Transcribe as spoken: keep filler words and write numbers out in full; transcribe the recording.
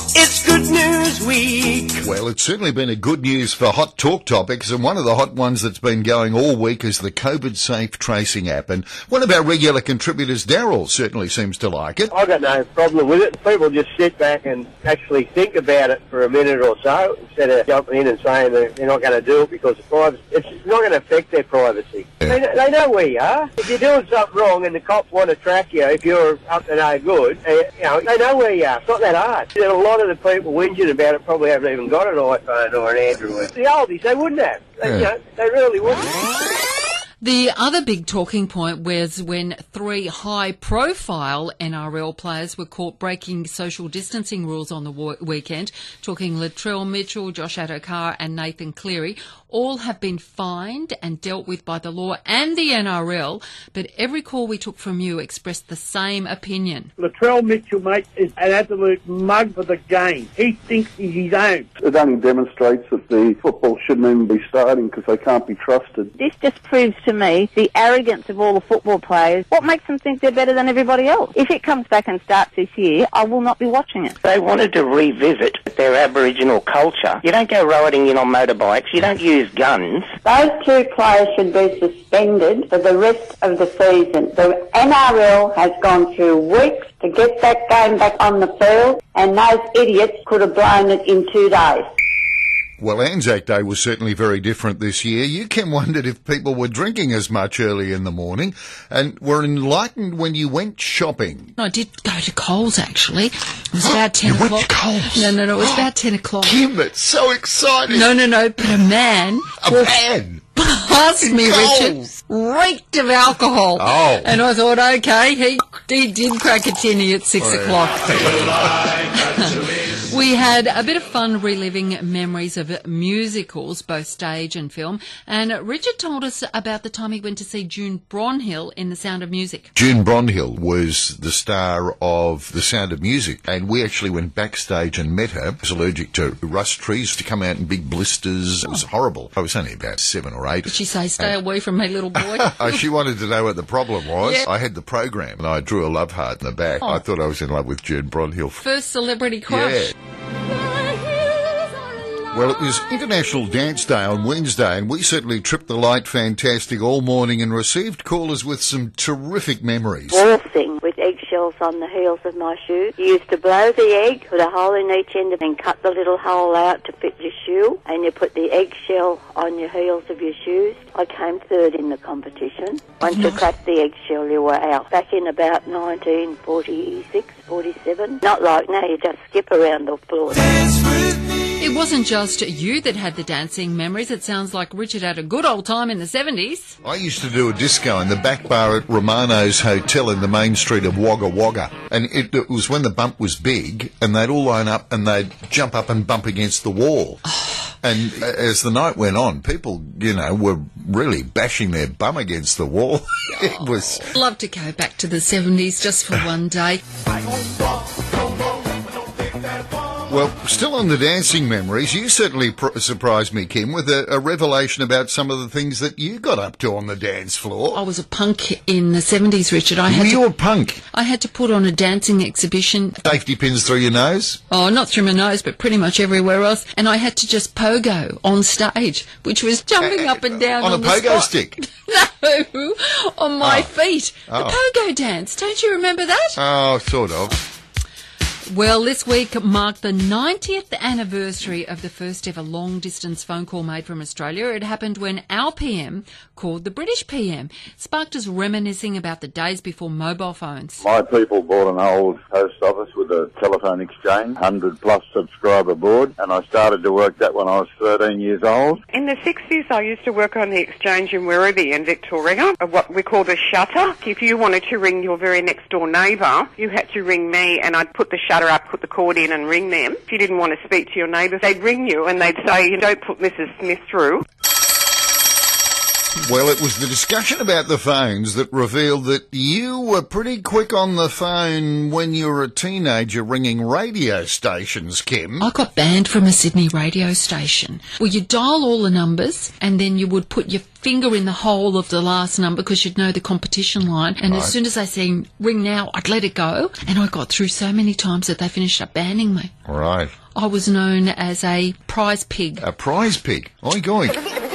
It's Good News Week. Well, it's certainly been a good news for hot talk topics, and one of the hot ones that's been going all week is the COVID Safe Tracing app. And one of our regular contributors, Daryl, certainly seems to like it. I've got no problem with it. People just sit back and actually think about it for a minute or so instead of jumping in and saying that they're not going to do it because of privacy. It's not going to affect their privacy. Yeah. They, they know where you are. If you're doing something wrong and the cops want to track you, if you're up to no good, they, you know, they know where you are. It's not that hard. And a lot of the people whinging about it probably haven't even got an iPhone or an Android. The oldies, they wouldn't have. They, Yeah. you know, they really wouldn't. The other big talking point was when three high-profile N R L players were caught breaking social distancing rules on the wo- weekend. Talking Latrell Mitchell, Josh Adokar and Nathan Cleary. All have been fined and dealt with by the law and the N R L, but every call we took from you expressed the same opinion. Latrell Mitchell, mate, is an absolute mug for the game. He thinks he's his own. It only demonstrates that the football shouldn't even be starting because they can't be trusted. This just proves to me the arrogance of all the football players. What makes them think they're better than everybody else? If it comes back and starts this year, I will not be watching it. They wanted to revisit their Aboriginal culture. You don't go riding in on motorbikes. You don't use guns. Those two players should be suspended for the rest of the season. The N R L has gone through weeks to get that game back on the field, and those idiots could have blown it in two days. Well, Anzac Day was certainly very different this year. You Kim wondered if people were drinking as much early in the morning and were enlightened when you went shopping. I did go to Coles, actually. It was about ten You o'clock. went to Coles? No, no, no, it was about ten o'clock. Kim, that's so exciting. No, no, no, but a man... A man? Past me, Richard, Coles. reeked of alcohol. Oh. And I thought, okay, he, he did crack a tinny at six Oh, o'clock. We had a bit of fun reliving memories of musicals, both stage and film. And Richard told us about the time he went to see June Bronhill in The Sound of Music. June Bronhill was the star of The Sound of Music, and we actually went backstage and met her. She was allergic to rust trees to come out in big blisters. It was horrible. I was only about seven or eight. Did she say, stay away from me, little boy? Oh, she wanted to know what the problem was. Yeah. I had the program, and I drew a love heart in the back. Oh. I thought I was in love with June Bronhill. First celebrity crush. Yeah. Well, it was International Dance Day on Wednesday, and we certainly tripped the light fantastic all morning and received callers with some terrific memories. Waltzing with eggshells on the heels of my shoes. You used to blow the egg, put a hole in each end and then cut the little hole out to fit your shoe, and you put the eggshell on your heels of your shoes. I came third in the competition. Once you cracked the eggshell, you were out. Back in about nineteen forty-six, forty-seven. Not like now, you just skip around the floor. It wasn't just you that had the dancing memories. It sounds like Richard had a good old time in the seventies. I used to do a disco in the back bar at Romano's Hotel in the main street of Wagga Wagga. And it, it was when the bump was big, and they'd all line up and they'd jump up and bump against the wall. And as the night went on, people, you know, were really bashing their bum against the wall. It was... I'd love to go back to the seventies just for one day. Well, still on the dancing memories, you certainly pr- surprised me, Kim, with a, a revelation about some of the things that you got up to on the dance floor. I was a punk in the seventies, Richard. I had Were you to, a punk? I had to put on a dancing exhibition. Safety pins through your nose? Oh, not through my nose, but pretty much everywhere else. And I had to just pogo on stage, which was jumping Uh, up and down on on, a the pogo spot. stick? No, on my Oh. feet. Oh. The pogo dance. Don't you remember that? Oh, sort of. Well, this week marked the ninetieth anniversary of the first ever long-distance phone call made from Australia. It happened when our P M called the British P M. Sparked us reminiscing about the days before mobile phones. My people bought an old post office with a telephone exchange, one hundred plus subscriber board, and I started to work that when I was thirteen years old. In the sixties, I used to work on the exchange in Werribee in Victoria, what we called a shutter. If you wanted to ring your very next door neighbour, you had to ring me, and I'd put the shutter up, put the cord in and ring them. If you didn't want to speak to your neighbours, they'd ring you and they'd say, you don't put Missus Smith through. Well, it was the discussion about the phones that revealed that you were pretty quick on the phone when you were a teenager ringing radio stations, Kim. I got banned from a Sydney radio station. Well, you dial all the numbers and then you would put your finger in the hole of the last number because you'd know the competition line. And Right. as soon as they say ring now, I'd let it go. And I got through so many times that they finished up banning me. Right. I was known as a prize pig. A prize pig. Oi, goy.